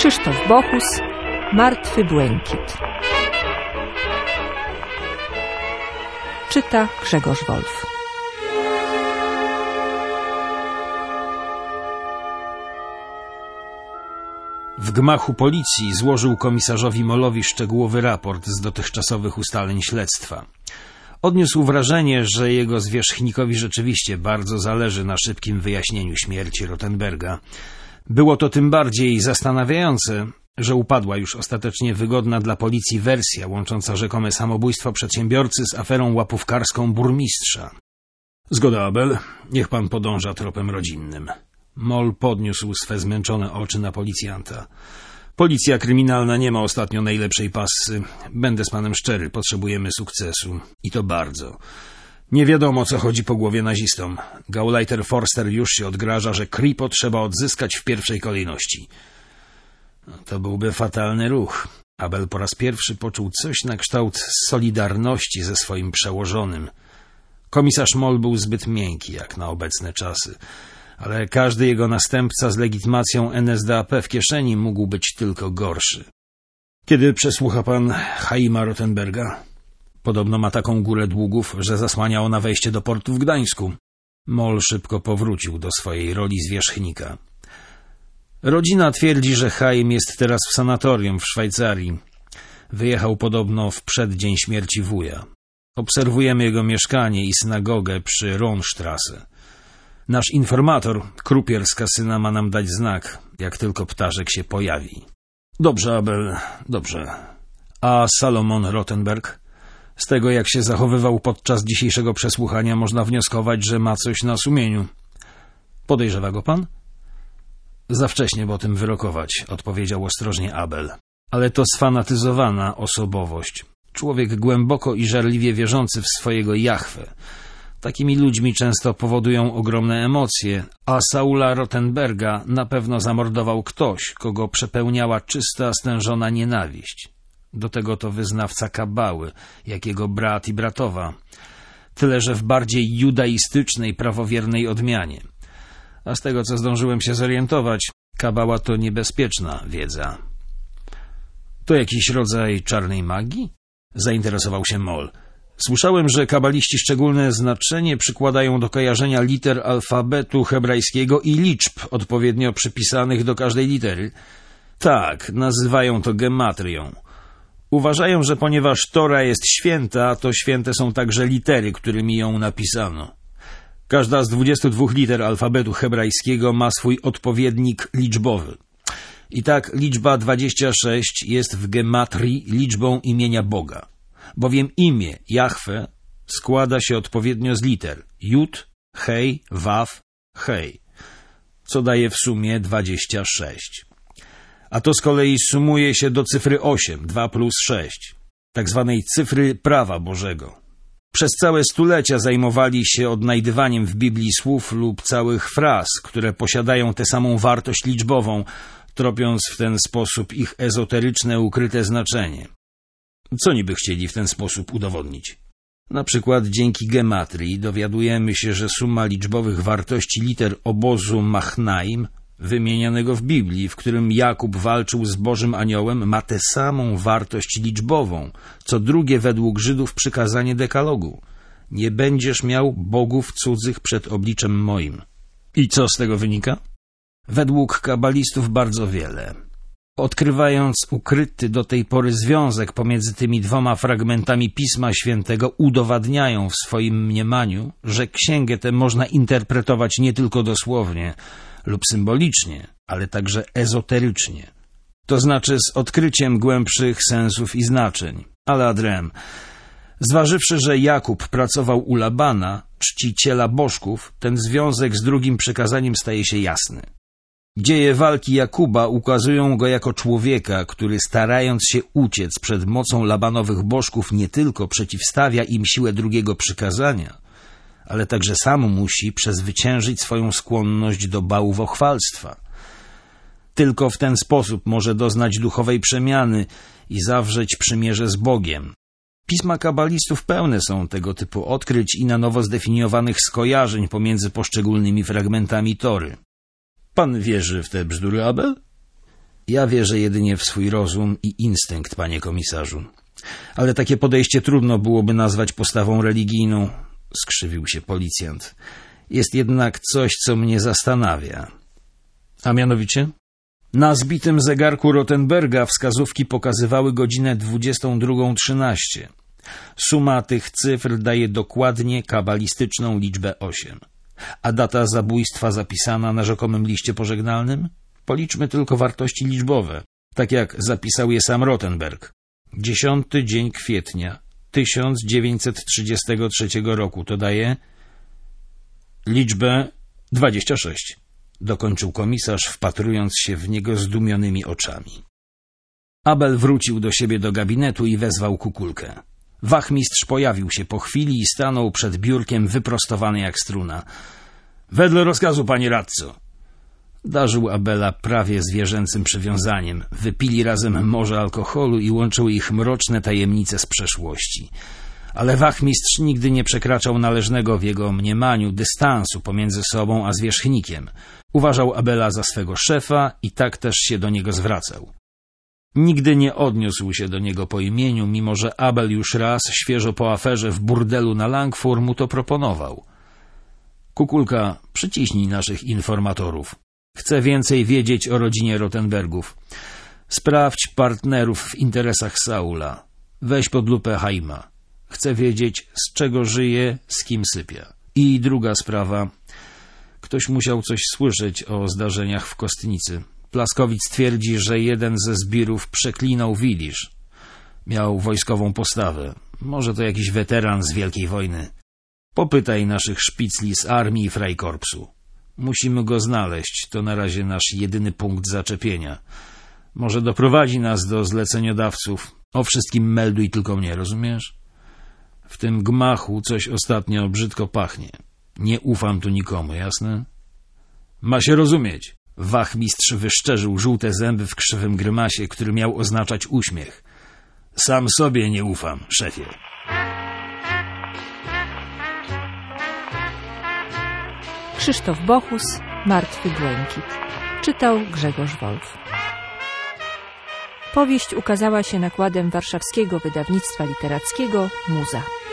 Krzysztof Bochus, Martwy błękit. Czyta Grzegorz Wolf. W gmachu policji złożył komisarzowi Mollowi szczegółowy raport z dotychczasowych ustaleń śledztwa. Odniósł wrażenie, że jego zwierzchnikowi rzeczywiście bardzo zależy na szybkim wyjaśnieniu śmierci Rothenberga. Było to tym bardziej zastanawiające, że upadła już ostatecznie wygodna dla policji wersja łącząca rzekome samobójstwo przedsiębiorcy z aferą łapówkarską burmistrza. Zgoda, Abel, niech pan podąża tropem rodzinnym. Moll podniósł swe zmęczone oczy na policjanta. Policja kryminalna nie ma ostatnio najlepszej passy. Będę z panem szczery, potrzebujemy sukcesu. I to bardzo. Nie wiadomo, co chodzi po głowie nazistom. Gauleiter Forster już się odgraża, że Kripo trzeba odzyskać w pierwszej kolejności. To byłby fatalny ruch. Abel po raz pierwszy poczuł coś na kształt solidarności ze swoim przełożonym. Komisarz Moll był zbyt miękki jak na obecne czasy, ale każdy jego następca z legitymacją NSDAP w kieszeni mógł być tylko gorszy. Kiedy przesłucha pan Chaima Rothenberga? Podobno ma taką górę długów, że zasłania ona wejście do portu w Gdańsku. Moll szybko powrócił do swojej roli zwierzchnika. Rodzina twierdzi, że Chaim jest teraz w sanatorium w Szwajcarii. Wyjechał podobno w przeddzień śmierci wuja. Obserwujemy jego mieszkanie i synagogę przy Ronstrasse. Nasz informator, krupier z kasyna, ma nam dać znak, jak tylko ptaszek się pojawi. Dobrze, Abel, dobrze. A Salomon Rothenberg? Z tego, jak się zachowywał podczas dzisiejszego przesłuchania, można wnioskować, że ma coś na sumieniu. Podejrzewa go pan? Za wcześnie, bo o tym wyrokować, odpowiedział ostrożnie Abel. Ale to sfanatyzowana osobowość. Człowiek głęboko i żarliwie wierzący w swojego Jahwe. Takimi ludźmi często powodują ogromne emocje, a Saula Rothenberga na pewno zamordował ktoś, kogo przepełniała czysta, stężona nienawiść. Do tego to wyznawca kabały, jak jego brat i bratowa. Tyle, że w bardziej judaistycznej, prawowiernej odmianie. A z tego, co zdążyłem się zorientować, kabała to niebezpieczna wiedza. To jakiś rodzaj czarnej magii? Zainteresował się Moll. Słyszałem, że kabaliści szczególne znaczenie przykładają do kojarzenia liter alfabetu hebrajskiego i liczb odpowiednio przypisanych do każdej litery. Tak, nazywają to gematrią. Uważają, że ponieważ Tora jest święta, to święte są także litery, którymi ją napisano. Każda z 22 liter alfabetu hebrajskiego ma swój odpowiednik liczbowy. I tak liczba 26 jest w gematrii liczbą imienia Boga. Bowiem imię Jahwe składa się odpowiednio z liter Jud, Hej, Waw, Hej, co daje w sumie 26. A to z kolei sumuje się do cyfry 8, 2 plus 6, tak zwanej cyfry prawa Bożego. Przez całe stulecia zajmowali się odnajdywaniem w Biblii słów lub całych fraz, które posiadają tę samą wartość liczbową, tropiąc w ten sposób ich ezoteryczne, ukryte znaczenie. Co niby chcieli w ten sposób udowodnić? Na przykład dzięki gematrii dowiadujemy się, że suma liczbowych wartości liter obozu Machnaim, wymienianego w Biblii, w którym Jakub walczył z Bożym Aniołem, ma tę samą wartość liczbową, co drugie według Żydów przykazanie dekalogu. Nie będziesz miał bogów cudzych przed obliczem moim. I co z tego wynika? Według kabalistów bardzo wiele. Odkrywając ukryty do tej pory związek pomiędzy tymi dwoma fragmentami Pisma Świętego, udowadniają w swoim mniemaniu, że księgę tę można interpretować nie tylko dosłownie lub symbolicznie, ale także ezoterycznie. To znaczy z odkryciem głębszych sensów i znaczeń. Ale adrem, zważywszy, że Jakub pracował u Labana, czciciela bożków, ten związek z drugim przykazaniem staje się jasny. Dzieje walki Jakuba ukazują go jako człowieka, który starając się uciec przed mocą Labanowych bożków nie tylko przeciwstawia im siłę drugiego przykazania, ale także sam musi przezwyciężyć swoją skłonność do bałwochwalstwa. Tylko w ten sposób może doznać duchowej przemiany i zawrzeć przymierze z Bogiem. Pisma kabalistów pełne są tego typu odkryć i na nowo zdefiniowanych skojarzeń pomiędzy poszczególnymi fragmentami Tory. Pan wierzy w te bzdury, Abel? Ja wierzę jedynie w swój rozum i instynkt, panie komisarzu. Ale takie podejście trudno byłoby nazwać postawą religijną, skrzywił się policjant. Jest jednak coś, co mnie zastanawia. A mianowicie? Na zbitym zegarku Rothenberga wskazówki pokazywały godzinę 22:13. Suma tych cyfr daje dokładnie kabalistyczną liczbę 8. A data zabójstwa zapisana na rzekomym liście pożegnalnym? Policzmy tylko wartości liczbowe, tak jak zapisał je sam Rothenberg. 10 dzień kwietnia 1933 roku to daje liczbę 26. Dokończył komisarz, wpatrując się w niego zdumionymi oczami. Abel wrócił do siebie do gabinetu i wezwał Kukulkę. Wachmistrz pojawił się po chwili i stanął przed biurkiem wyprostowany jak struna. Wedle rozkazu, panie radco. Darzył Abela prawie zwierzęcym przywiązaniem. Wypili razem morze alkoholu i łączyły ich mroczne tajemnice z przeszłości. Ale wachmistrz nigdy nie przekraczał należnego w jego mniemaniu dystansu pomiędzy sobą a zwierzchnikiem. Uważał Abela za swego szefa i tak też się do niego zwracał. Nigdy nie odniósł się do niego po imieniu, mimo że Abel już raz, świeżo po aferze w burdelu na Langfur, mu to proponował. Kukulka, przyciśnij naszych informatorów. Chcę więcej wiedzieć o rodzinie Rothenbergów. Sprawdź partnerów w interesach Saula. Weź pod lupę Haima. Chcę wiedzieć, z czego żyje, z kim sypia. I druga sprawa. Ktoś musiał coś słyszeć o zdarzeniach w Kostnicy. Plaskowic twierdzi, że jeden ze zbirów przeklinał Wilisz. Miał wojskową postawę. Może to jakiś weteran z Wielkiej Wojny. Popytaj naszych szpicli z armii i Freikorpsu. Musimy go znaleźć. To na razie nasz jedyny punkt zaczepienia. Może doprowadzi nas do zleceniodawców. O wszystkim melduj tylko mnie, rozumiesz? W tym gmachu coś ostatnio brzydko pachnie. Nie ufam tu nikomu, jasne? Ma się rozumieć. Wachmistrz wyszczerzył żółte zęby w krzywym grymasie, który miał oznaczać uśmiech. Sam sobie nie ufam, szefie. Krzysztof Bochus, Martwy błękit. Czytał Grzegorz Wolf. Powieść ukazała się nakładem warszawskiego wydawnictwa literackiego Muza.